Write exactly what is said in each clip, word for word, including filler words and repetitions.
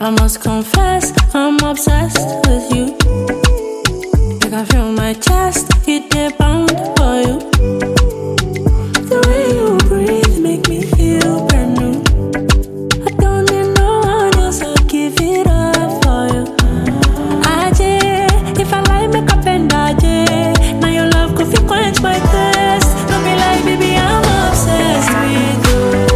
I must confess, I'm obsessed with you. I can feel my chest, it dey pound for you. The way you breathe make me feel brand new. I don't need no one else, I'll give it up for you. Aje, if I lie, make up and aje. Now your love could feel quench my thirst. Don't be like, baby, I'm obsessed with you.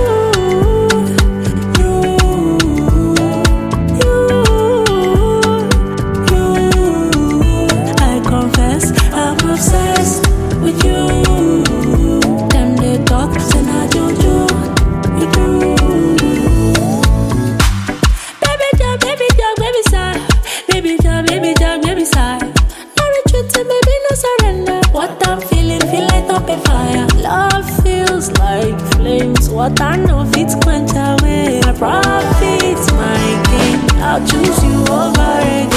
What I know fits quench away. I profit my gain. I'll choose you over again.